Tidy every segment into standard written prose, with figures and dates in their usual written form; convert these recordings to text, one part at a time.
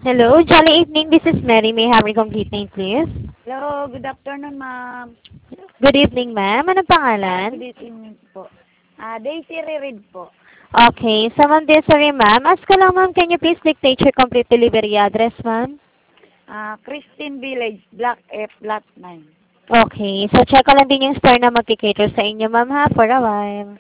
Hello, jolly evening. This is Mary. May I have your complete name, please? Hello, good afternoon, ma'am. Good evening, ma'am. Anong pangalan? Good evening po. Daisy Rerid po. Okay. So, ma'am, sorry, ma'am. Ask ko lang, ma'am, can you please dictate your complete delivery address, ma'am? Christine Village, Block F, Lot 9. Okay. So, check ko lang din yung store na magkikater sa inyo, ma'am, ha? For a while.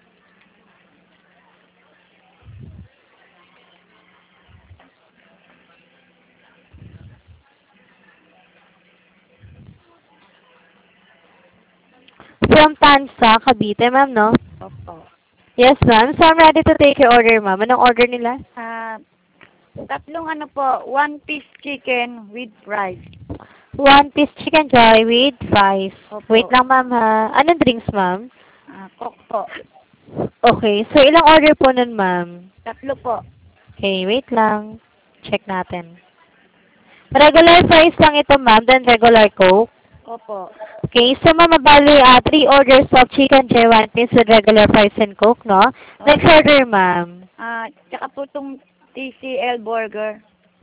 From Tansa, Cavite, ma'am, no? Opo. Yes, ma'am. So, I'm ready to take your order, ma'am. Anong order nila? Tatlong ano po, one-piece chicken with rice. One piece chicken joy with fries. Opo. Wait lang, ma'am, ha? Anong drinks, ma'am? Coke po. Okay. So, ilang order po nun, ma'am? Tatlo po. Okay, wait lang. Check natin. Regular fries lang ito, ma'am, then regular Coke. Opo. Okay, so ma'am, bali, 3 orders of chicken joy, one piece with regular fries and Coke, no? Next order, ma'am. Tsaka po itong TCL burger.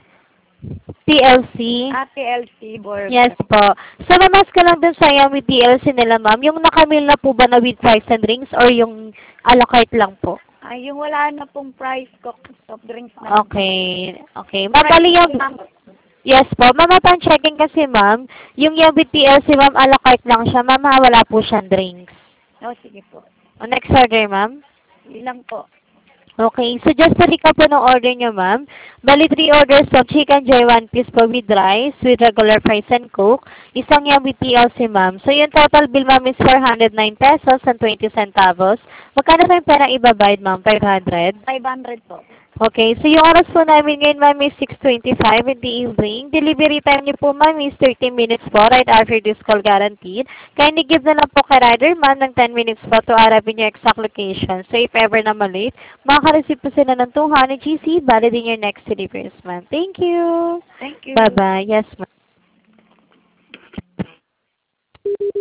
TLC. TLC burger. Yes po. So, mamas ka lang dun sa with TLC nila, ma'am. Yung nakamil na po ba na with fries and drinks or yung a la carte lang po? Yung wala na pong price Coke soft drinks na. Okay. Okay. Ma'am, bali yung... Yes po. Ma'am, upon checking kasi, ma'am, yung with TLC, ma'am, a la carte lang siya. Ma'am, ha, wala po siyang drinks. Sige po. Next order, ma'am. Ilang po. Okay, so just to recap po ng order niyo, ma'am. Bali, 3 orders of chicken joy, one piece po with rice, with regular fries and Coke. Isang yan with TLC, ma'am. So, yung total bill, ma'am, is 409 pesos and 20 centavos. Magkano pa yung perang ibabayad, ma'am? 500? 500 po. Okay, so yung oras po namin ngayon, ma'am, is 6:25 in the evening. Delivery time niyo po, ma'am, is 30 minutes po, right after this call guaranteed. Kindly give na lang po kay rider, ma'am, ng 10 minutes po to arrive in your exact location. So, if ever na malate, makaka-receive po sila ng 200 GC, valid in your next deliveries, ma'am. Thank you. Thank you. Bye-bye. Yes, ma'am.